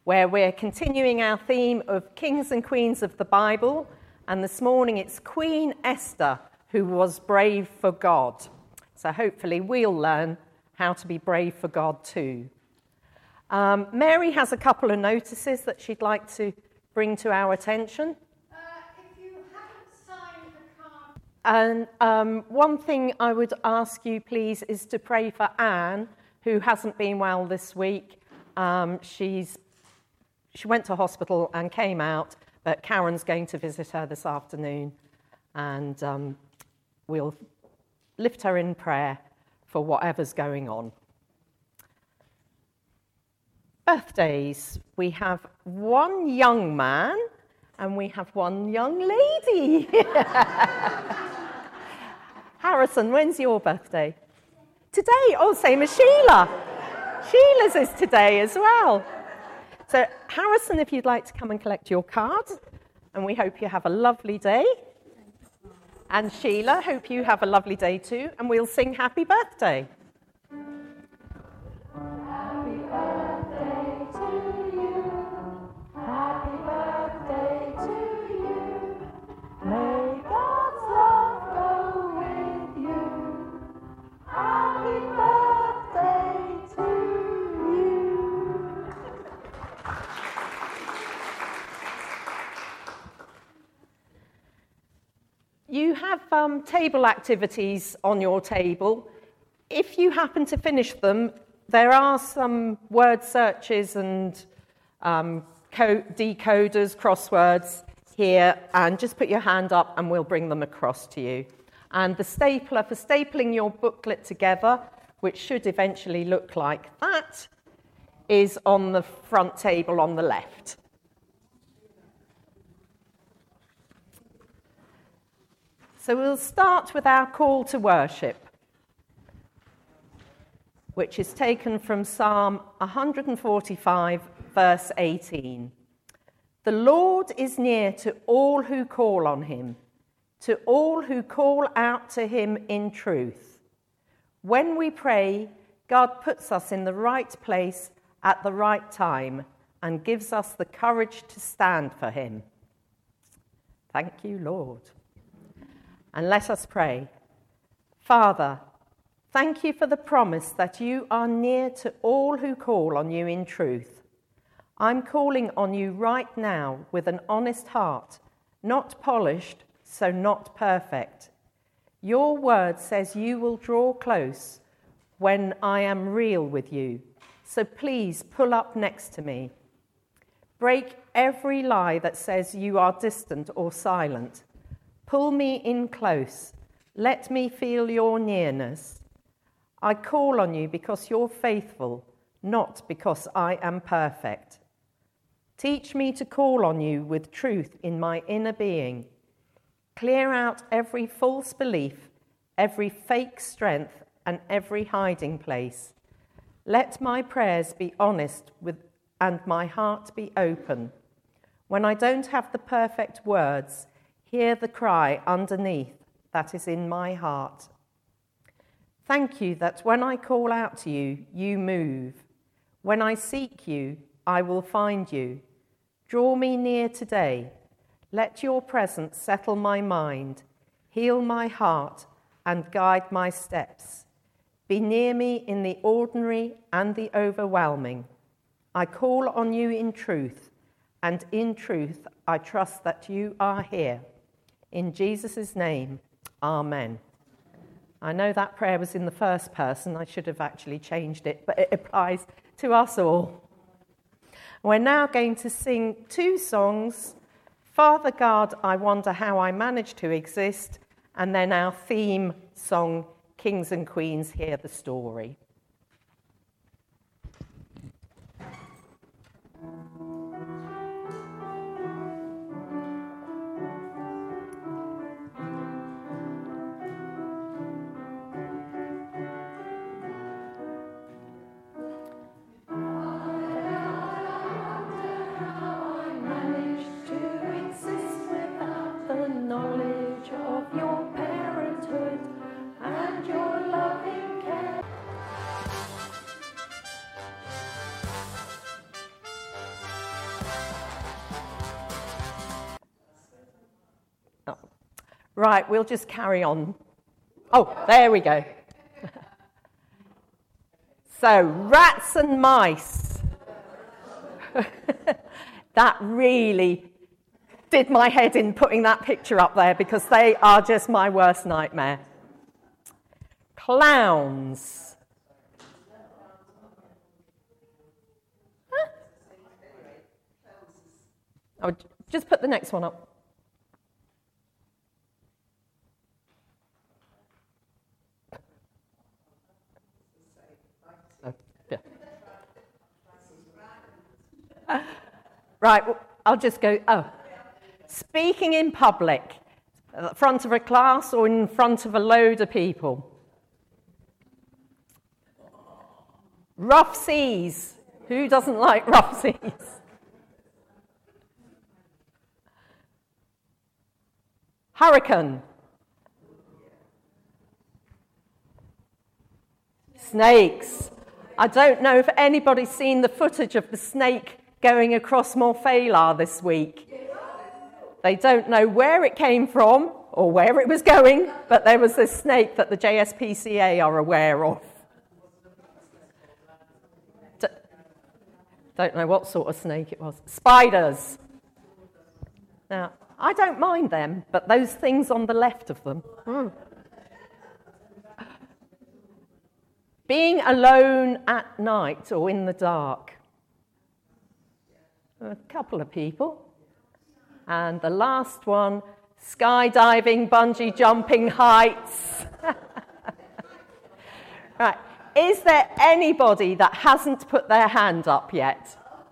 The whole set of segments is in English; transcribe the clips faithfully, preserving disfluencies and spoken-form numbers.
where we're continuing our theme of Kings and Queens of the Bible. And this morning it's Queen Esther who was brave for God. So hopefully we'll learn how to be brave for God too. Um, Mary has a couple of notices that she'd like to bring to our attention. Uh, if you haven't signed the card... And um, one thing I would ask you, please, is to pray for Anne, who hasn't been well this week. Um, she's she went to hospital and came out, but Karen's going to visit her this afternoon, and um, we'll lift her in prayer for whatever's going on. Birthdays. We have one young man and we have one young lady. Harrison, when's your birthday? Today. Oh, same as Sheila. Sheila's is today as well. So, Harrison, if you'd like to come and collect your card, and we hope you have a lovely day. And Sheila, hope you have a lovely day too, and we'll sing happy birthday. Happy birthday to you. Happy birthday to you. May God's love go with you. Happy birthday to you. You have um, table activities on your table. If you happen to finish them, there are some word searches and um, co- decoders, crosswords here, and just put your hand up and we'll bring them across to you. And the stapler for stapling your booklet together, which should eventually look like that, is on the front table on the left. So we'll start with our call to worship, which is taken from Psalm one forty-five, verse eighteen. The Lord is near to all who call on him, to all who call out to him in truth. When we pray, God puts us in the right place at the right time and gives us the courage to stand for him. Thank you, Lord. And let us pray. Father, thank you for the promise that you are near to all who call on you in truth. I'm calling on you right now with an honest heart, not polished, so not perfect. Your word says you will draw close when I am real with you, so please pull up next to me. Break every lie that says you are distant or silent. Pull me in close. Let me feel your nearness. I call on you because you're faithful, not because I am perfect. Teach me to call on you with truth in my inner being. Clear out every false belief, every fake strength, and every hiding place. Let my prayers be honest with, and my heart be open. When I don't have the perfect words, hear the cry underneath that is in my heart. Thank you that when I call out to you, you move. When I seek you, I will find you. Draw me near today. Let your presence settle my mind, heal my heart, and guide my steps. Be near me in the ordinary and the overwhelming. I call on you in truth, and in truth I trust that you are here. In Jesus' name, amen. I know that prayer was in the first person. I should have actually changed it, but it applies to us all. We're now going to sing two songs, Father God, I Wonder How I Managed to Exist, and then our theme song, Kings and Queens, Hear the Story. Of your parenthood and your loving care. Right, we'll just carry on. Oh, there we go. So, rats and mice. That really did my head in putting that picture up there because they are just my worst nightmare. Clowns. Huh? Oh, just put the next one up. Oh, yeah. Right, well, I'll just go, oh. Speaking in public, in front of a class or in front of a load of people. Rough seas. Who doesn't like rough seas? Hurricane. Snakes. I don't know if anybody's seen the footage of the snake going across Morphela this week. They don't know where it came from or where it was going, but there was this snake that the J S P C A are aware of. D- don't know what sort of snake it was. Spiders. Now, I don't mind them, but those things on the left of them. Mm. Being alone at night or in the dark. A couple of people. And the last one, skydiving, bungee jumping, heights. Right. Is there anybody that hasn't put their hand up yet?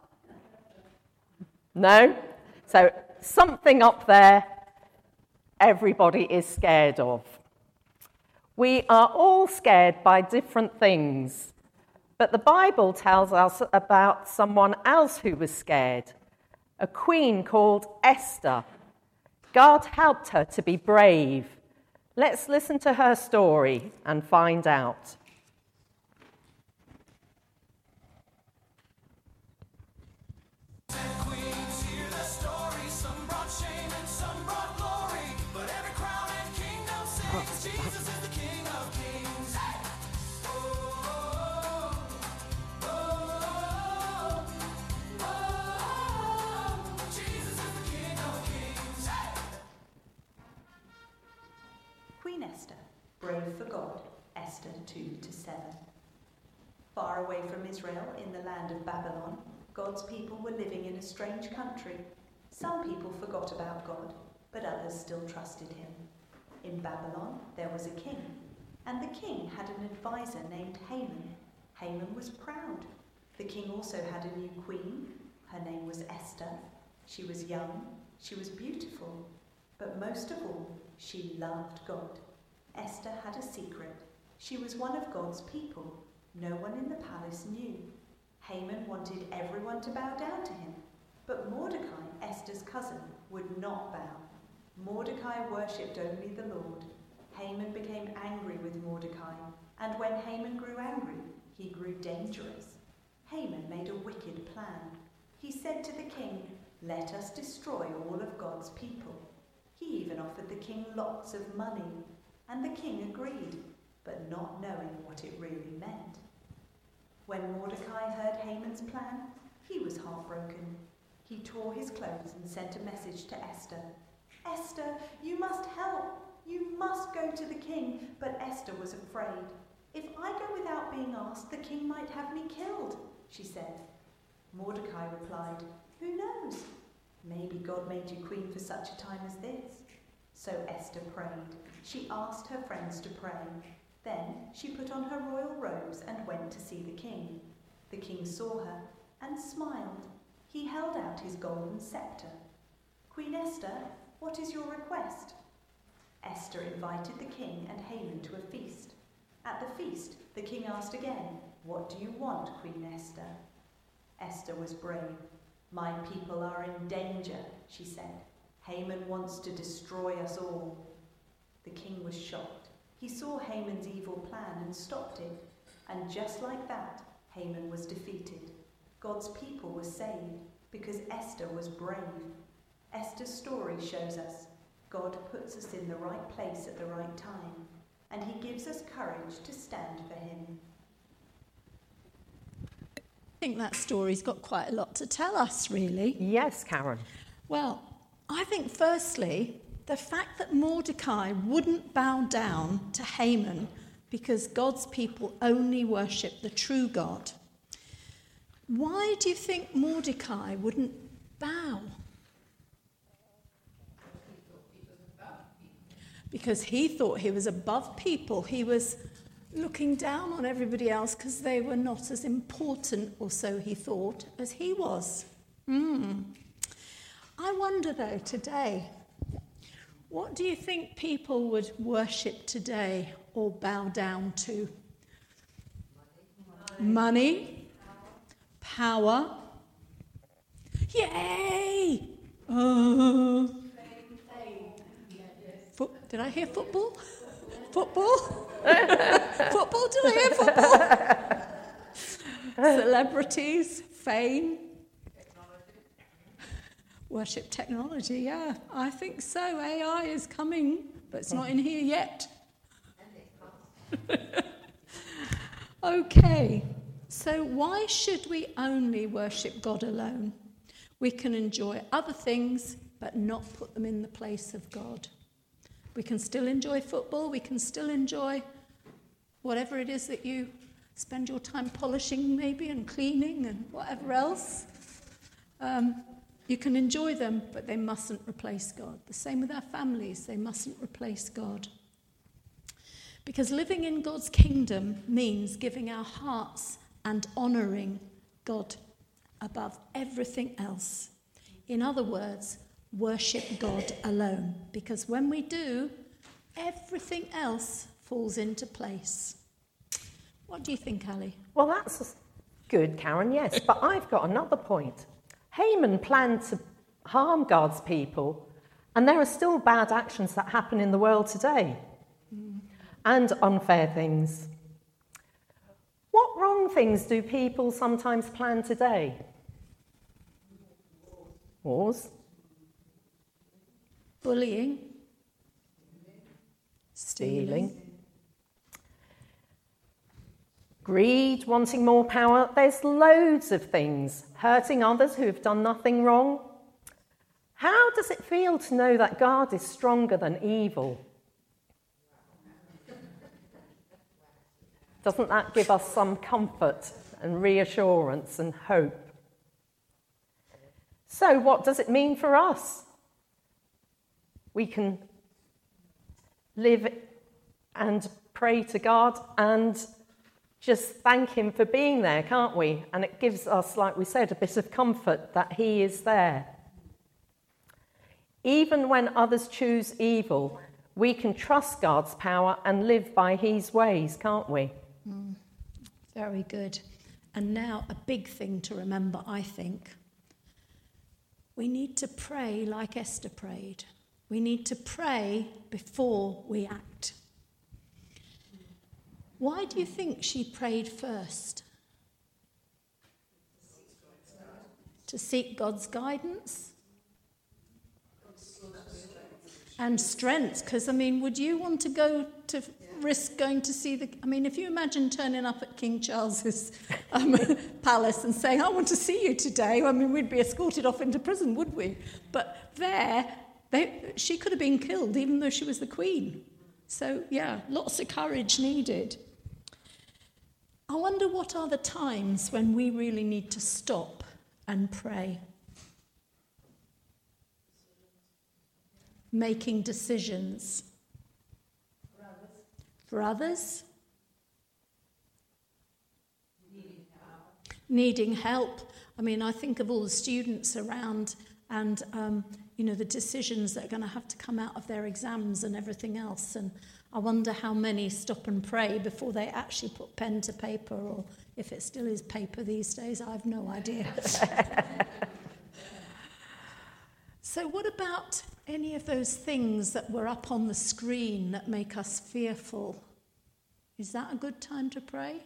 No? So something up there everybody is scared of. We are all scared by different things, but the Bible tells us about someone else who was scared. A queen called Esther. God helped her to be brave. Let's listen to her story and find out. Queen Esther, brave for God, Esther two to seven. Far away from Israel, in the land of Babylon, God's people were living in a strange country. Some people forgot about God, but others still trusted him. In Babylon, there was a king, and the king had an advisor named Haman. Haman was proud. The king also had a new queen. Her name was Esther. She was young, she was beautiful, but most of all, she loved God. Esther had a secret. She was one of God's people. No one in the palace knew. Haman wanted everyone to bow down to him, but Mordecai, Esther's cousin, would not bow. Mordecai worshipped only the Lord. Haman became angry with Mordecai, and when Haman grew angry, he grew dangerous. Haman made a wicked plan. He said to the king, "Let us destroy all of God's people." He even offered the king lots of money, and the king agreed, but not knowing what it really meant. When Mordecai heard Haman's plan, he was heartbroken. He tore his clothes and sent a message to Esther. "Esther, you must help. You must go to the king." But Esther was afraid. "If I go without being asked, the king might have me killed," she said. Mordecai replied, "Who knows? Maybe God made you queen for such a time as this." So Esther prayed. She asked her friends to pray. Then she put on her royal robes and went to see the king. The king saw her and smiled. He held out his golden scepter. "Queen Esther, what is your request?" Esther invited the king and Haman to a feast. At the feast, the king asked again, "What do you want, Queen Esther?" Esther was brave. "My people are in danger," she said. "Haman wants to destroy us all." The king was shocked. He saw Haman's evil plan and stopped it. And just like that, Haman was defeated. God's people were saved because Esther was brave. Esther's story shows us God puts us in the right place at the right time, and he gives us courage to stand for him. I think that story's got quite a lot to tell us, really. Yes, Karen. Well, I think firstly, the fact that Mordecai wouldn't bow down to Haman because God's people only worship the true God. Why do you think Mordecai wouldn't bow? Because he thought he was above people. He was looking down on everybody else because they were not as important, or so he thought, as he was. Mm. I wonder, though, today, what do you think people would worship today or bow down to? Money. Money. Power. Yay! Uh, fo- did I hear football? Football? Football? Did I hear football? Celebrities, fame. Worship technology, yeah, I think so. A I is coming, but it's not in here yet. Okay, so why should we only worship God alone? We can enjoy other things, but not put them in the place of God. We can still enjoy football, we can still enjoy whatever it is that you spend your time polishing maybe and cleaning and whatever else. Um, You can enjoy them, but they mustn't replace God. The same with our families, they mustn't replace God. Because living in God's kingdom means giving our hearts and honouring God above everything else. In other words, worship God alone. Because when we do, everything else falls into place. What do you think, Ali? Well, that's good, Karen, yes. But I've got another point. Haman planned to harm God's people, and there are still bad actions that happen in the world today, mm. and unfair things. What wrong things do people sometimes plan today? Wars. Bullying. Stealing. Greed, wanting more power. There's loads of things. Hurting others who have done nothing wrong. How does it feel to know that God is stronger than evil? Doesn't that give us some comfort and reassurance and hope? So what does it mean for us? We can live and pray to God and just thank him for being there, can't we? And it gives us, like we said, a bit of comfort that he is there. Even when others choose evil, we can trust God's power and live by his ways, can't we? Mm, very good. And now a big thing to remember, I think. We need to pray like Esther prayed. We need to pray before we act. Why do you think she prayed first? To seek God's guidance? And strength, because, I mean, would you want to go to risk going to see the... I mean, if you imagine turning up at King Charles's um, palace and saying, I want to see you today, I mean, we'd be escorted off into prison, would we? But there, they, she could have been killed, even though she was the queen. So, yeah, lots of courage needed. I wonder what are the times when we really need to stop and pray. Making decisions. For others. For others. Needing help. Needing help. I mean, I think of all the students around and, um, you know, the decisions that are going to have to come out of their exams and everything else. And I wonder how many stop and pray before they actually put pen to paper, or if it still is paper these days, I have no idea. So what about any of those things that were up on the screen that make us fearful? Is that a good time to pray?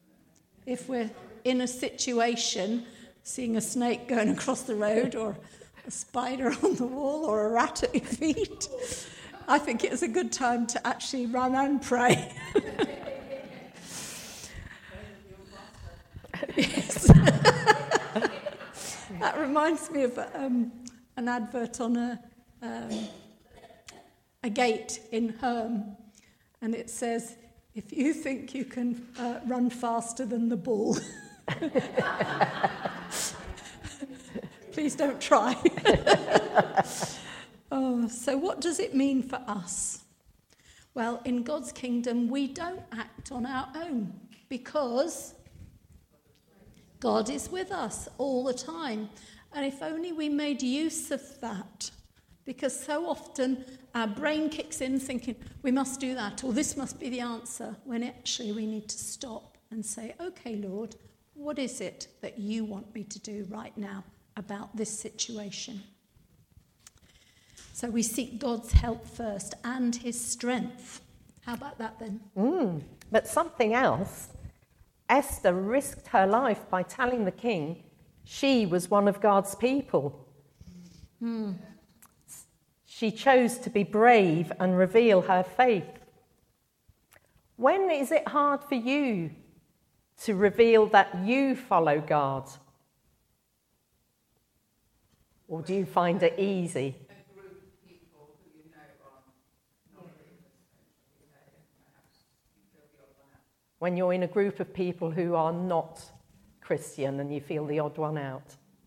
If we're in a situation, seeing a snake going across the road or a spider on the wall or a rat at your feet, I think it's a good time to actually run and pray. Yes. That reminds me of um, an advert on a um, a gate in Herm, and it says, "If you think you can uh, run faster than the bull, please don't try." Oh, so what does it mean for us? Well, in God's kingdom, we don't act on our own because God is with us all the time. And if only we made use of that, because so often our brain kicks in thinking we must do that or this must be the answer, when actually we need to stop and say, okay, Lord, what is it that you want me to do right now about this situation? So we seek God's help first and his strength. How about that then? Mm, but something else. Esther risked her life by telling the king she was one of God's people. Mm. She chose to be brave and reveal her faith. When is it hard for you to reveal that you follow God? Or do you find it easy? When you're in a group of people who are not Christian and you feel the odd one out?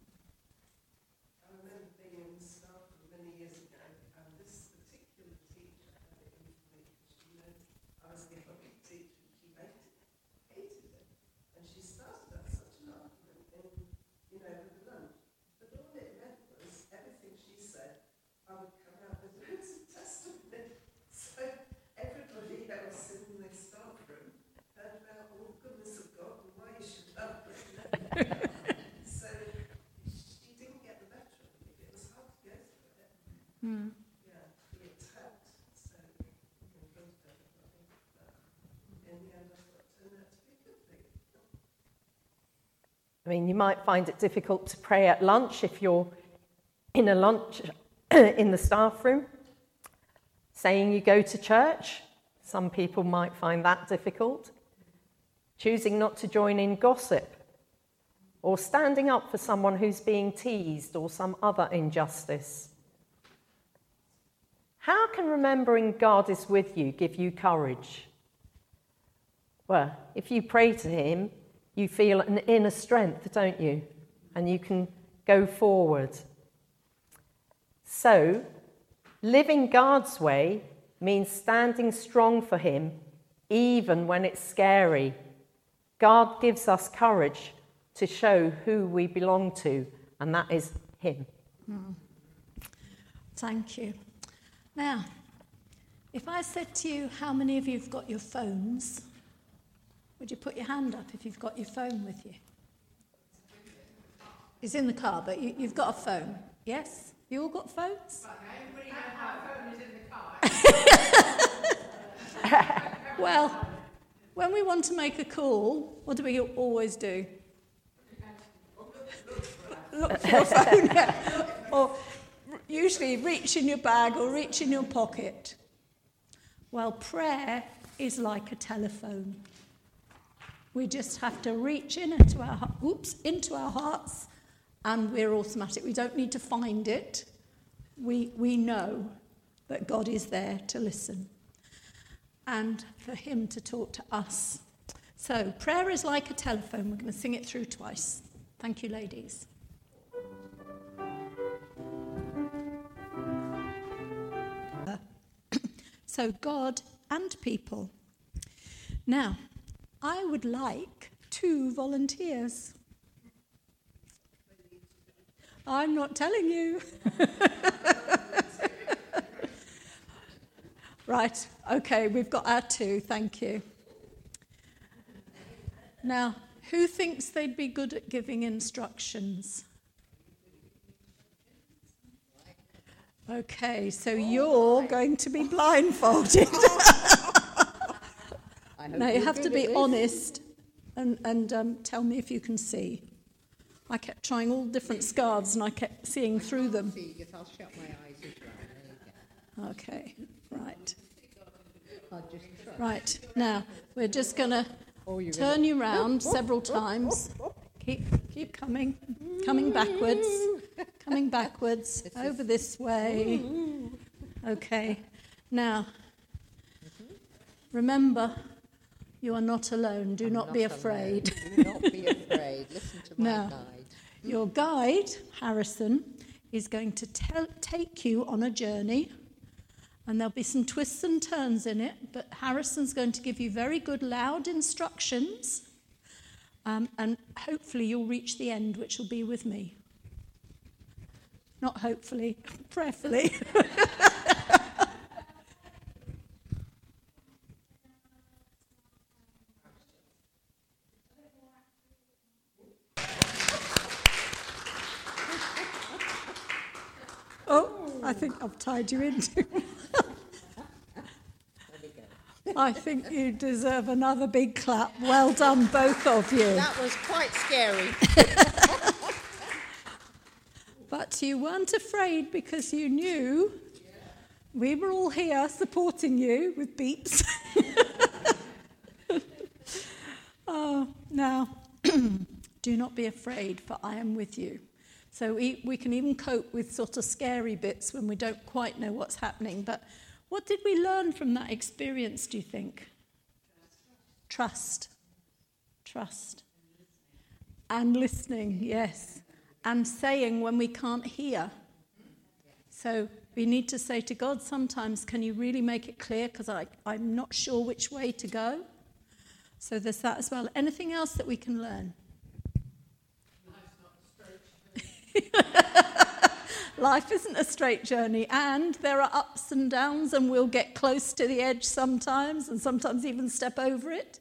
I remember being in the staff many years ago, and this particular teacher had it in for me, because she knew I was the only teacher, and she hated it, hated it. And she started up such an argument in, you know, with the lunch. But all it meant was everything she said, I would come out with loads of testimony. So everybody else in the staff room heard about all the goodness of God and why you should love him. So she didn't get the better of it. It was hard to go through it. Mm. Yeah, the attacked. So in front of everybody. But in the end, I thought it turned out to be a good thing. I mean, you might find it difficult to pray at lunch if you're in a lunch in the staff room. Saying you go to church, some people might find that difficult. Choosing not to join in gossip, or standing up for someone who's being teased or some other injustice. How can remembering God is with you give you courage? Well, if you pray to him, you feel an inner strength, don't you? And you can go forward. So, living God's way means standing strong for him, even when it's scary. God gives us courage to show who we belong to, and that is him. Mm. Thank you. Now, if I said to you, how many of you have got your phones? Would you put your hand up if you've got your phone with you? It's in the car, but you, you've got a phone. Yes? You all got phones? Well, when we want to make a call, what do we always do? Look for your phone, yeah. Or usually reach in your bag or reach in your pocket. Well, prayer is like a telephone. We just have to reach in into our oops into our hearts, and we're automatic. We don't need to find it. We we know that God is there to listen and for him to talk to us. So prayer is like a telephone. We're going to sing it through twice. Thank you, ladies. So God and people. Now, I would like two volunteers. I'm not telling you. Right, okay, we've got our two, thank you. Now, who thinks they'd be good at giving instructions? Okay, so you're going to be blindfolded. Now, you have to be honest and, and um, tell me if you can see. I kept trying all different scarves and I kept seeing through them. See, because I'll shut my eyes as well. There you go. Okay, right. I'll just try. Right, now we're just going to Oh, you're turn gonna- you round several times. Keep, keep coming, coming backwards, coming backwards, over this way. Okay, now, remember, you are not alone. Do I'm not be afraid. alone. Do not be afraid. Listen to my Now, guide. your guide, Harrison, is going to tell, take you on a journey, and there'll be some twists and turns in it, but Harrison's going to give you very good, loud instructions, um, and hopefully you'll reach the end, which will be with me. Not hopefully, prayerfully. Oh, I think I've tied you into. I think you deserve another big clap. Well done, both of you. That was quite scary. But you weren't afraid because you knew we were all here supporting you with beeps. Oh, now, do not be afraid, for I am with you. So we, we can even cope with sort of scary bits when we don't quite know what's happening. But what did we learn from that experience, do you think? Trust. Trust. And listening, yes. And saying when we can't hear. So we need to say to God sometimes, can you really make it clear? Because I'm not sure which way to go. So there's that as well. Anything else that we can learn? Life isn't a straight journey, and there are ups and downs, and we'll get close to the edge sometimes, and sometimes even step over it.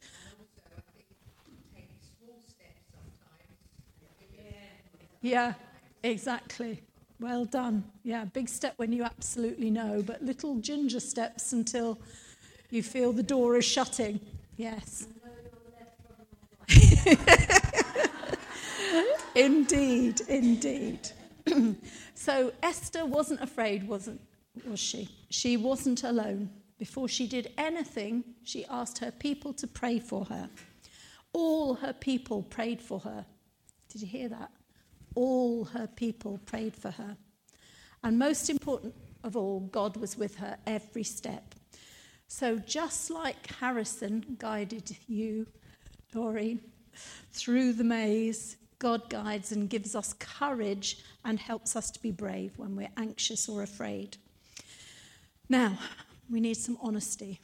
Yeah, exactly. Well done. Yeah, big step when you absolutely know, but little ginger steps until you feel the door is shutting. Yes. Indeed, indeed. So Esther wasn't afraid, wasn't was she? She wasn't alone. Before she did anything, she asked her people to pray for her. All her people prayed for her. Did you hear that? All her people prayed for her. And most important of all, God was with her every step. So just like Harrison guided you, Doreen, through the maze, God guides and gives us courage and helps us to be brave when we're anxious or afraid. Now, we need some honesty.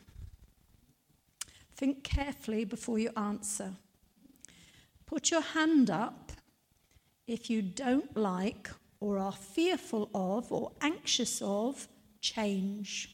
Think carefully before you answer. Put your hand up if you don't like or are fearful of or anxious of change.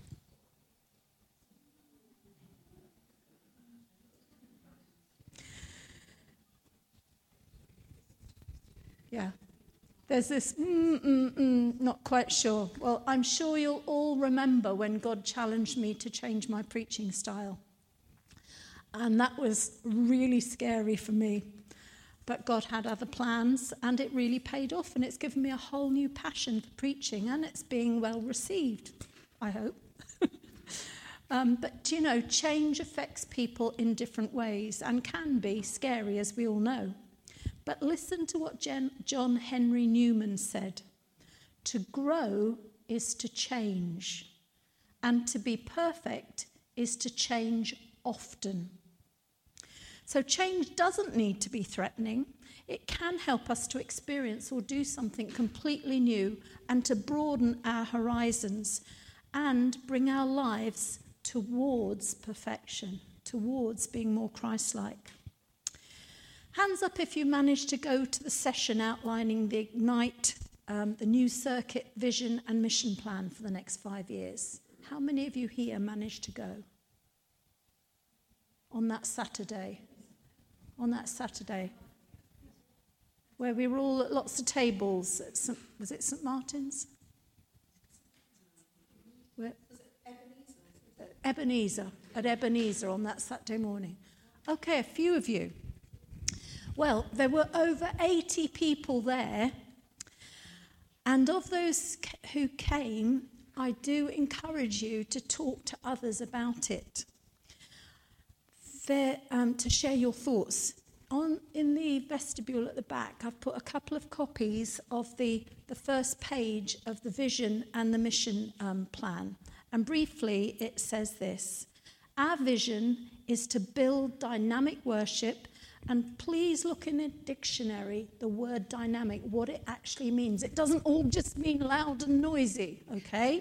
Yeah. There's this, mm, mm, mm, not quite sure. Well, I'm sure you'll all remember when God challenged me to change my preaching style. And that was really scary for me. But God had other plans, and it really paid off, and it's given me a whole new passion for preaching, and it's being well received, I hope. um, but, you know, change affects people in different ways and can be scary, as we all know. But listen to what Jen, John Henry Newman said. To grow is to change, and to be perfect is to change often. So change doesn't need to be threatening. It can help us to experience or do something completely new and to broaden our horizons and bring our lives towards perfection, towards being more Christ-like. Hands up if you managed to go to the session outlining the Ignite, um, the new circuit, vision and mission plan for the next five years. How many of you here managed to go on that Saturday? On that Saturday, where we were all at lots of tables at St, was it St Martin's? Where? Ebenezer, at Ebenezer on that Saturday morning. Okay, a few of you. Well, there were over eighty people there, and of those who came, I do encourage you to talk to others about it, there, um, to share your thoughts. On in the vestibule at the back, I've put a couple of copies of the, the first page of the vision and the mission um, plan. And briefly, it says this: our vision is to build dynamic worship, and please look in a dictionary, the word dynamic, what it actually means. It doesn't all just mean loud and noisy, okay?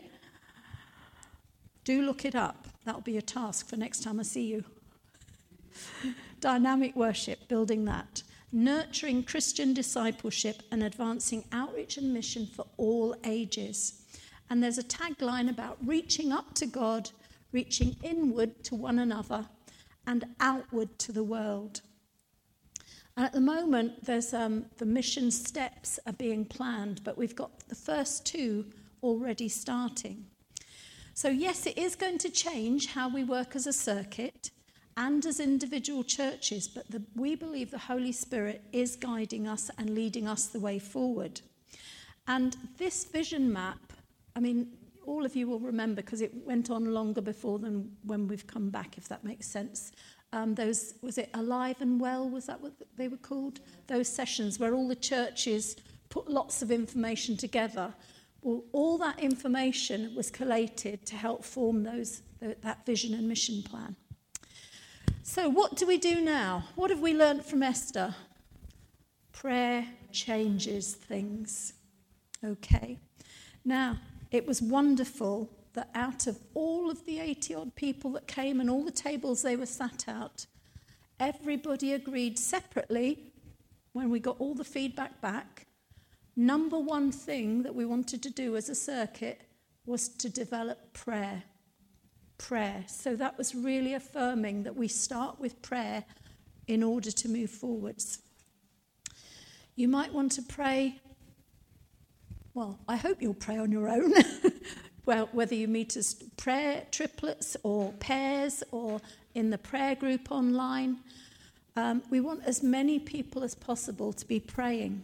Do look it up. That'll be a task for next time I see you. Dynamic worship, building that. Nurturing Christian discipleship and advancing outreach and mission for all ages. And there's a tagline about reaching up to God, reaching inward to one another, and outward to the world. And at the moment, there's um, the mission steps are being planned, but we've got the first two already starting. So yes, it is going to change how we work as a circuit and as individual churches, but the, we believe the Holy Spirit is guiding us and leading us the way forward. And this vision map, I mean, all of you will remember, because it went on longer before than when we've come back, if that makes sense. Um, those, was it Alive and Well, was that what they were called? Those sessions where all the churches put lots of information together. Well, all that information was collated to help form those that vision and mission plan. So what do we do now? What have we learnt from Esther? Prayer changes things. Okay. Now, it was wonderful that out of all of the eighty-odd people that came and all the tables they were sat at, everybody agreed separately, when we got all the feedback back, number one thing that we wanted to do as a circuit was to develop prayer. Prayer. So that was really affirming that we start with prayer in order to move forwards. You might want to pray, well, I hope you'll pray on your own. Well, whether you meet as prayer triplets or pairs or in the prayer group online, um, we want as many people as possible to be praying.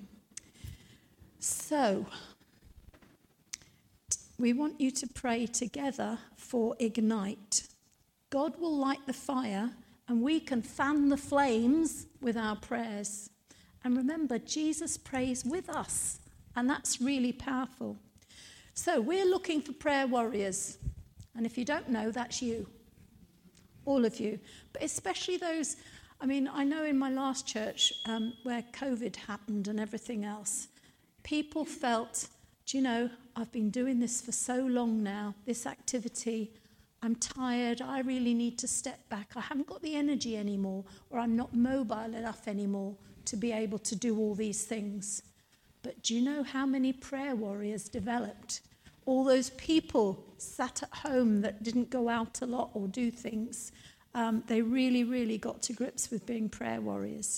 So, we want you to pray together for Ignite. God will light the fire, and we can fan the flames with our prayers. And remember, Jesus prays with us, and that's really powerful. So we're looking for prayer warriors. And if you don't know, that's you. All of you. But especially those, I mean, I know in my last church um, where COVID happened and everything else, people felt, do you know, I've been doing this for so long now, this activity, I'm tired, I really need to step back. I haven't got the energy anymore, or I'm not mobile enough anymore to be able to do all these things. But do you know how many prayer warriors developed? All those people sat at home that didn't go out a lot or do things. Um, they really, really got to grips with being prayer warriors.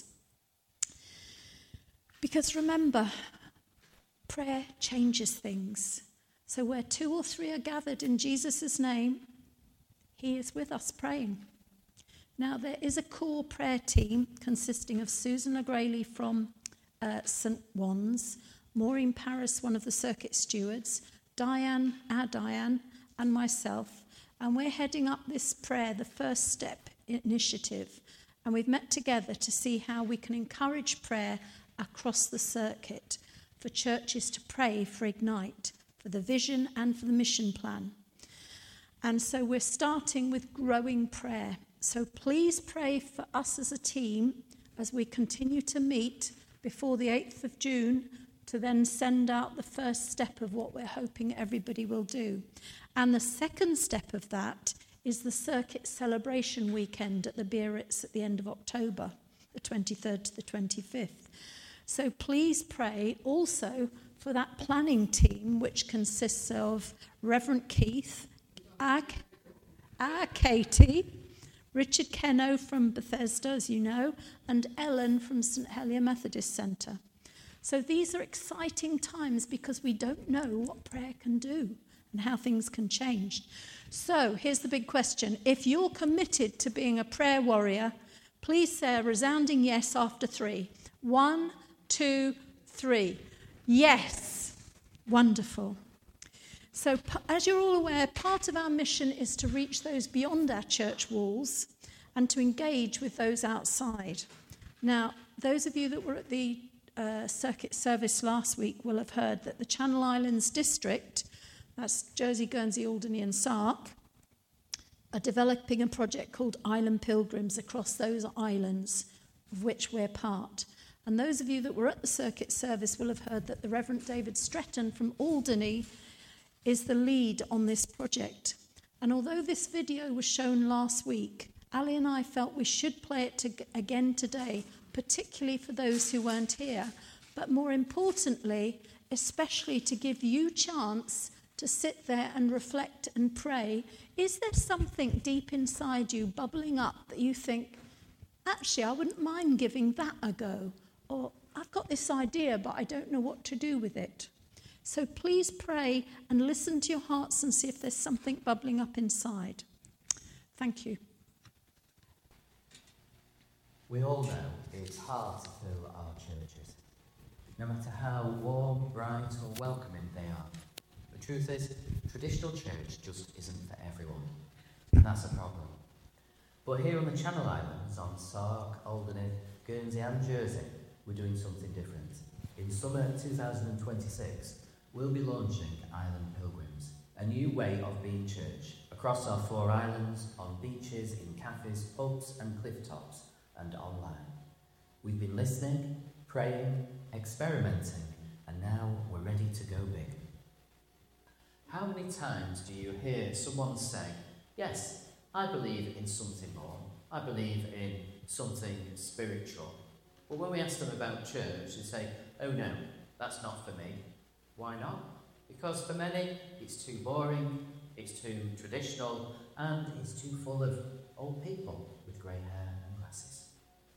Because remember, prayer changes things. So where two or three are gathered in Jesus' name, he is with us praying. Now, there is a core prayer team consisting of Susan O'Grady from uh, Saint Wands, Maureen Paris, one of the circuit stewards, Diane, our Diane, and myself. And we're heading up this prayer, the First Step initiative. And we've met together to see how we can encourage prayer across the circuit for churches to pray for Ignite, for the vision and for the mission plan. And so we're starting with growing prayer. So please pray for us as a team as we continue to meet before the eighth of June to then send out the first step of what we're hoping everybody will do. And the second step of that is the circuit celebration weekend at the Biarritz at the end of October, the twenty-third to the twenty-fifth. So please pray also for that planning team, which consists of Reverend Keith, our, our Katie, Richard Keno from Bethesda, as you know, and Ellen from St Helier Methodist Centre. So these are exciting times because we don't know what prayer can do and how things can change. So here's the big question. If you're committed to being a prayer warrior, Please say a resounding yes after three. One, two, three. Yes. Wonderful. So, as you're all aware, part of our mission is to reach those beyond our church walls and to engage with those outside. Now, those of you that were at the uh, circuit service last week will have heard that the Channel Islands district, that's Jersey, Guernsey, Alderney and Sark, are developing a project called Island Pilgrims across those islands, of which we're part. And those of you that were at the circuit service will have heard that the Reverend David Stretton from Alderney is the lead on this project. And although this video was shown last week, Ali and I felt we should play it to, again today, particularly for those who weren't here, but more importantly, especially to give you chance to sit there and reflect and pray. Is there something deep inside you bubbling up that you think, actually, I wouldn't mind giving that a go? Or I've got this idea, but I don't know what to do with it. So please pray and listen to your hearts and see if there's something bubbling up inside. Thank you. We all know it's hard to fill our churches, no matter how warm, bright or welcoming they are. The truth is, traditional church just isn't for everyone, and that's a problem. But here on the Channel Islands, on Sark, Alderney, Guernsey and Jersey, we're doing something different. In summer two thousand twenty-six, we'll be launching Island Pilgrims, a new way of being church, across our four islands, on beaches, in cafes, pubs and cliff tops, and online. We've been listening, praying, experimenting, and now we're ready to go big. How many times do you hear someone say, yes, I believe in something more, I believe in something spiritual. But when we ask them about church, they say, oh no, that's not for me. Why not? Because for many, it's too boring, it's too traditional, and it's too full of old people with grey hair and glasses.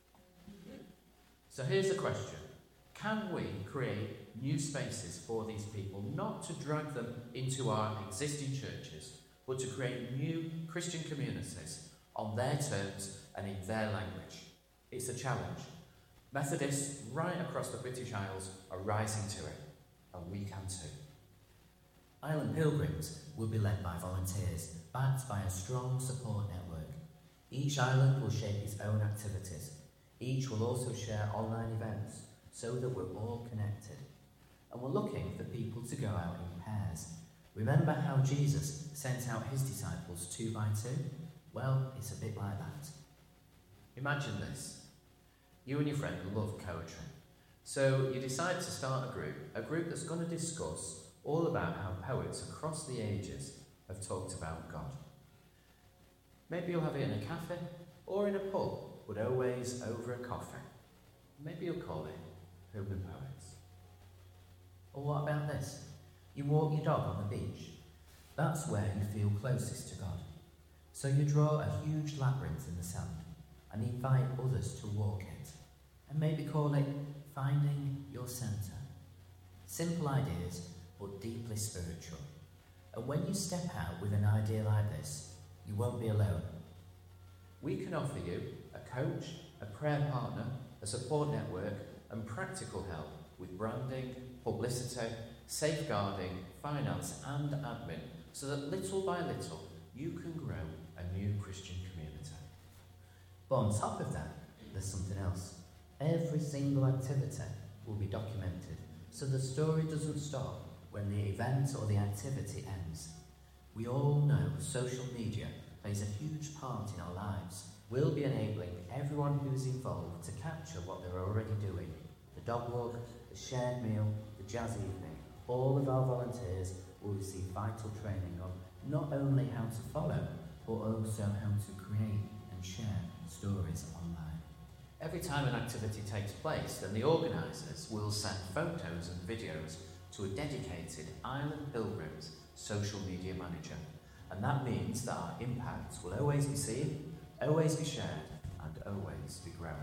So here's the question. Can we create new spaces for these people, not to drag them into our existing churches, but to create new Christian communities on their terms and in their language? It's a challenge. Methodists right across the British Isles are rising to it, and we can too. Island Pilgrims will be led by volunteers, backed by a strong support network. Each island will shape its own activities. Each will also share online events, so that we're all connected. And we're looking for people to go out in pairs. Remember how Jesus sent out his disciples two by two? Well, it's a bit like that. Imagine this. You and your friend love poetry. So you decide to start a group, a group that's going to discuss all about how poets across the ages have talked about God. Maybe you'll have it in a cafe or in a pub, but always over a coffee. Maybe you'll call it Urban Poets. Or what about this? You walk your dog on the beach. That's where you feel closest to God. So you draw a huge labyrinth in the sand and invite others to walk it. And maybe call it Finding Your Centre. Simple ideas, but deeply spiritual. And when you step out with an idea like this, you won't be alone. We can offer you a coach, a prayer partner, a support network, and practical help with branding, publicity, safeguarding, finance and admin, so that little by little you can grow a new Christian community. But on top of that, there's something else. Every single activity will be documented, so the story doesn't stop when the event or the activity ends. We all know social media plays a huge part in our lives. We'll be enabling everyone who's involved to capture what they're already doing. The dog walk, the shared meal, the jazz evening. All of our volunteers will receive vital training on not only how to follow, but also how to create and share stories online. Every time an activity takes place, then the organisers will send photos and videos to a dedicated Island Pilgrims social media manager. And that means that our impacts will always be seen, always be shared, and always be growing.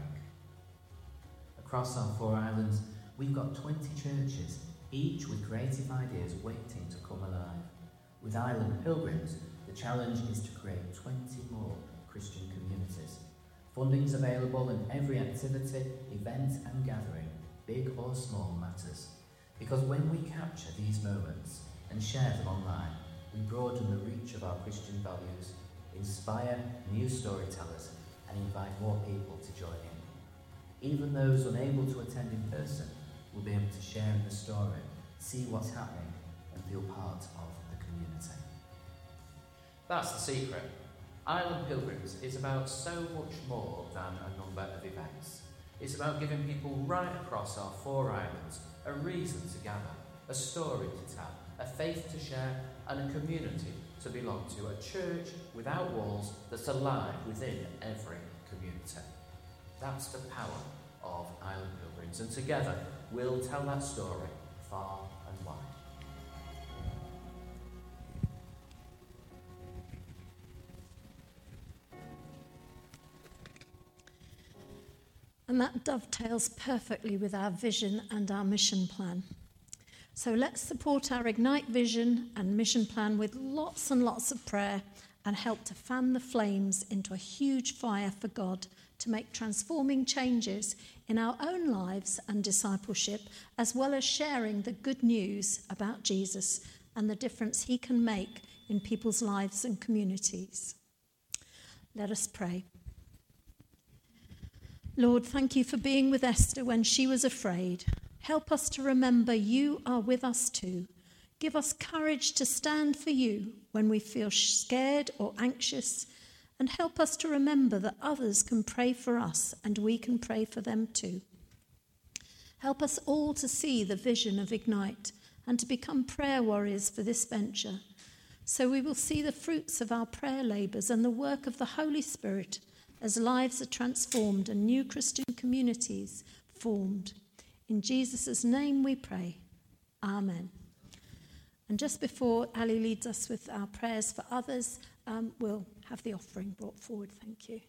Across our four islands, we've got twenty churches, each with creative ideas waiting to come alive. With Island Pilgrims, the challenge is to create twenty more Christian communities. Funding is available in every activity, event and gathering, big or small matters. Because when we capture these moments and share them online, we broaden the reach of our Christian values, inspire new storytellers and invite more people to join in. Even those unable to attend in person will be able to share in the story, see what's happening and feel part of the community. That's the secret. Island Pilgrims is about so much more than a number of events. It's about giving people right across our four islands a reason to gather, a story to tell, a faith to share and a community to belong to, a church without walls that's alive within every community. That's the power of Island Pilgrims, and together we'll tell that story far and wide. And that dovetails perfectly with our vision and our mission plan. So let's support our Ignite vision and mission plan with lots and lots of prayer and help to fan the flames into a huge fire for God to make transforming changes in our own lives and discipleship, as well as sharing the good news about Jesus and the difference he can make in people's lives and communities. Let us pray. Lord, thank you for being with Esther when she was afraid. Help us to remember you are with us too. Give us courage to stand for you when we feel scared or anxious, and help us to remember that others can pray for us and we can pray for them too. Help us all to see the vision of Ignite and to become prayer warriors for this venture, so we will see the fruits of our prayer labours and the work of the Holy Spirit as lives are transformed and new Christian communities formed. In Jesus' name we pray. Amen. And just before Ali leads us with our prayers for others, um, we'll have the offering brought forward. Thank you.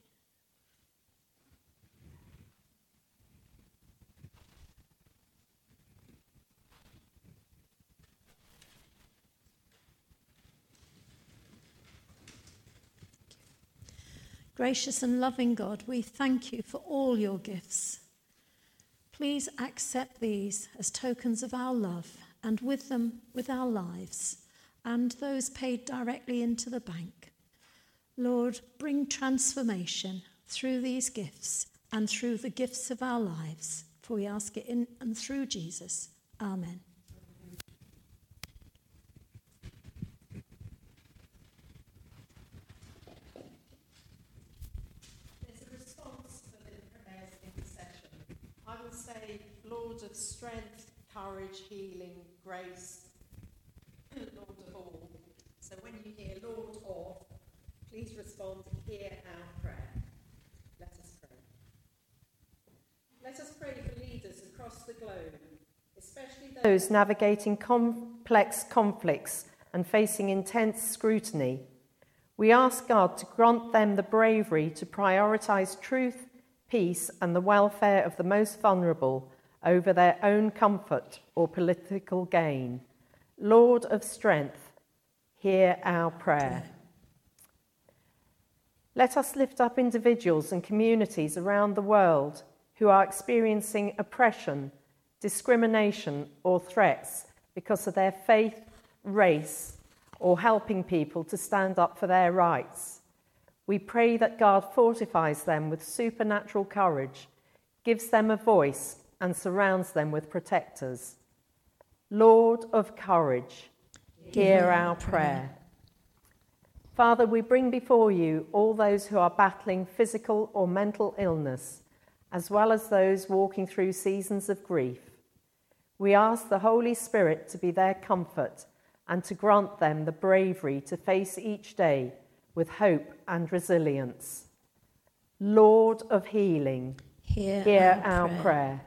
Gracious and loving God, we thank you for all your gifts. Please accept these as tokens of our love, and with them, with our lives, and those paid directly into the bank. Lord, bring transformation through these gifts and through the gifts of our lives, for we ask it in and through Jesus. Amen. Say, Lord of strength, courage, healing, grace, Lord of all. So when you hear Lord of, please respond, hear our prayer. Let us pray. Let us pray for leaders across the globe, especially those navigating complex conflicts and facing intense scrutiny. We ask God to grant them the bravery to prioritise truth, peace and the welfare of the most vulnerable over their own comfort or political gain. Lord of strength, hear our prayer. Let us lift up individuals and communities around the world who are experiencing oppression, discrimination or threats because of their faith, race, or helping people to stand up for their rights. We pray that God fortifies them with supernatural courage, gives them a voice, and surrounds them with protectors. Lord of courage, hear our prayer. Father, we bring before you all those who are battling physical or mental illness, as well as those walking through seasons of grief. We ask the Holy Spirit to be their comfort and to grant them the bravery to face each day with hope and resilience. Lord of healing, hear, hear our, our prayer. prayer.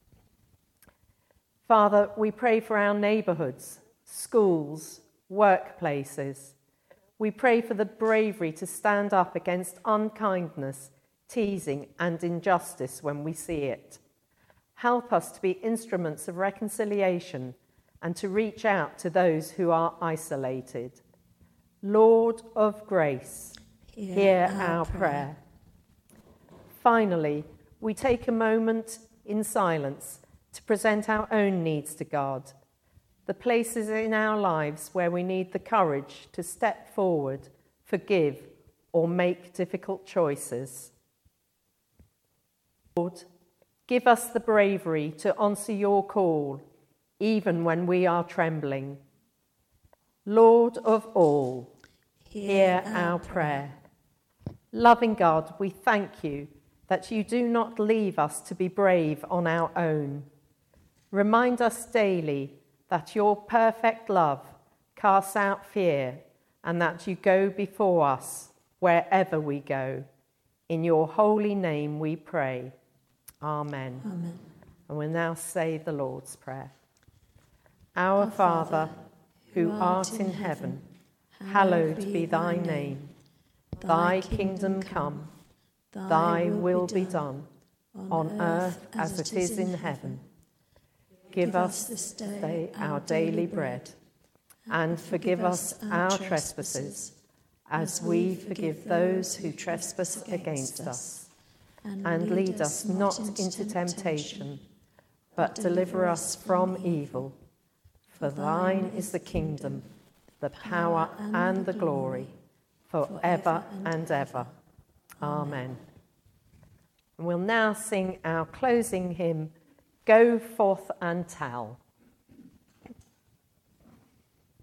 Father, we pray for our neighbourhoods, schools, workplaces. We pray for the bravery to stand up against unkindness, teasing and injustice when we see it. Help us to be instruments of reconciliation and to reach out to those who are isolated. Lord of grace, hear, hear our, our prayer. prayer. Finally, we take a moment in silence to present our own needs to God, the places in our lives where we need the courage to step forward, forgive, or make difficult choices. Lord, give us the bravery to answer your call, even when we are trembling. Lord of all, hear our prayer. Loving God, we thank you that you do not leave us to be brave on our own. Remind us daily that your perfect love casts out fear and that you go before us wherever we go. In your holy name we pray. Amen. Amen. And we'll now say the Lord's Prayer. Our Father, who art in heaven, hallowed be thy name. Thy kingdom come, thy will be done, on earth as it is in heaven. Give us this day our daily bread, and forgive us our trespasses, as we forgive those who trespass against us. And lead us not into temptation, but deliver us from evil. For thine is the kingdom, the power and the glory, forever and ever. Amen. And we'll now sing our closing hymn, Go Forth and Tell.